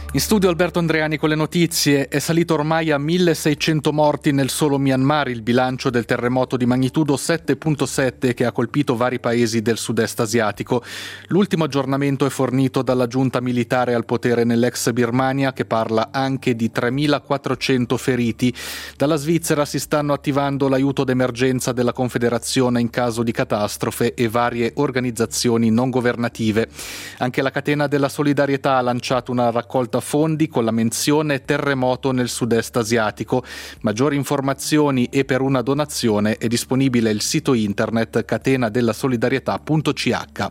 In studio Alberto Andreani con le notizie. È salito ormai a 1600 morti nel solo Myanmar il bilancio del terremoto di magnitudo 7.7 che ha colpito vari paesi del sud-est asiatico. L'ultimo aggiornamento è fornito dalla giunta militare al potere nell'ex Birmania, che parla anche di 3400 feriti. Dalla Svizzera si stanno attivando l'aiuto d'emergenza della Confederazione in caso di catastrofe e varie organizzazioni non governative. Anche la catena della solidarietà ha lanciato una raccolta fondi con la menzione terremoto nel sud-est asiatico. Maggiori informazioni e per una donazione è disponibile il sito internet catenadellasolidarietà.ch.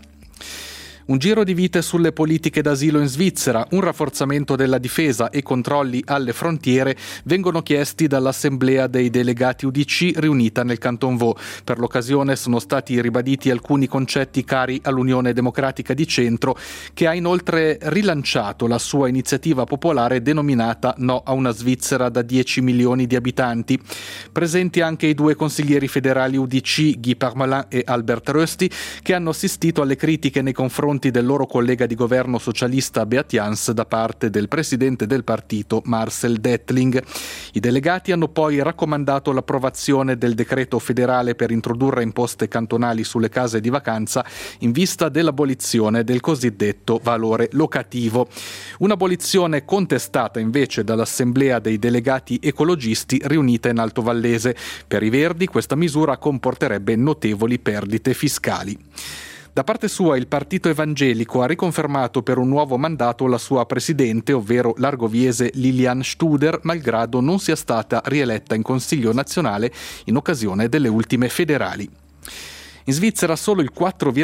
Un giro di vite sulle politiche d'asilo in Svizzera, un rafforzamento della difesa e controlli alle frontiere vengono chiesti dall'Assemblea dei delegati UDC riunita nel Canton Vaud. Per l'occasione sono stati ribaditi alcuni concetti cari all'Unione Democratica di Centro, che ha inoltre rilanciato la sua iniziativa popolare denominata No a una Svizzera da 10 milioni di abitanti. Presenti anche i due consiglieri federali UDC, Guy Parmelin e Albert Rösti, che hanno assistito alle critiche nei confronti del loro collega di governo socialista Beat Jans da parte del presidente del partito Marcel Dettling. I delegati hanno poi raccomandato l'approvazione del decreto federale per introdurre imposte cantonali sulle case di vacanza in vista dell'abolizione del cosiddetto valore locativo. Un'abolizione contestata invece dall'Assemblea dei delegati ecologisti riunita in Alto Vallese. Per i Verdi questa misura comporterebbe notevoli perdite fiscali. Da parte sua il partito evangelico ha riconfermato per un nuovo mandato la sua presidente, ovvero l'argoviese Lilian Studer, malgrado non sia stata rieletta in Consiglio nazionale in occasione delle ultime federali. In Svizzera solo il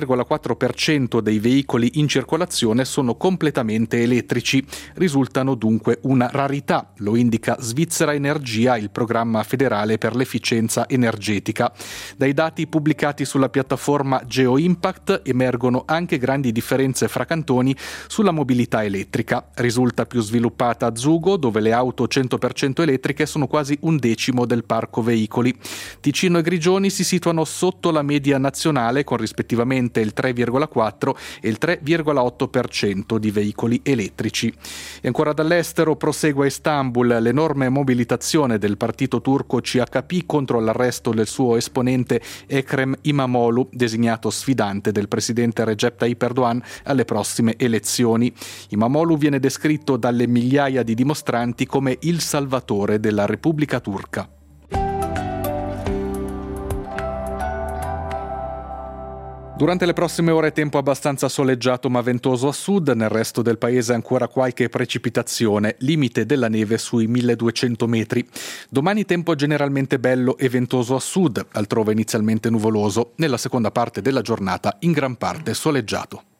4,4% dei veicoli in circolazione sono completamente elettrici. Risultano dunque una rarità, lo indica Svizzera Energia, il programma federale per l'efficienza energetica. Dai dati pubblicati sulla piattaforma GeoImpact emergono anche grandi differenze fra cantoni sulla mobilità elettrica. Risulta più sviluppata Zugo, dove le auto 100% elettriche sono quasi un decimo del parco veicoli. Ticino e Grigioni si situano sotto la media nazionale con rispettivamente il 3,4 e il 3,8% di veicoli elettrici. E ancora dall'estero prosegue a Istanbul l'enorme mobilitazione del partito turco CHP contro l'arresto del suo esponente Ekrem İmamoğlu, designato sfidante del presidente Recep Tayyip Erdogan alle prossime elezioni. İmamoğlu viene descritto dalle migliaia di dimostranti come il salvatore della Repubblica Turca. Durante le prossime ore tempo abbastanza soleggiato ma ventoso a sud, nel resto del paese ancora qualche precipitazione, limite della neve sui 1200 metri. Domani tempo generalmente bello e ventoso a sud, altrove inizialmente nuvoloso, nella seconda parte della giornata in gran parte soleggiato.